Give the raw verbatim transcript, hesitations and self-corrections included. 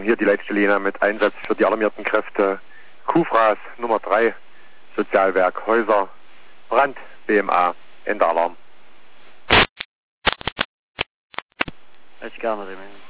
hier die Leitstelle Jena mit Einsatz für die alarmierten Kräfte. Kufras Nummer drei, Sozialwerk Häuser, Brand, B M A, Ende Alarm. Alles klar, Madame.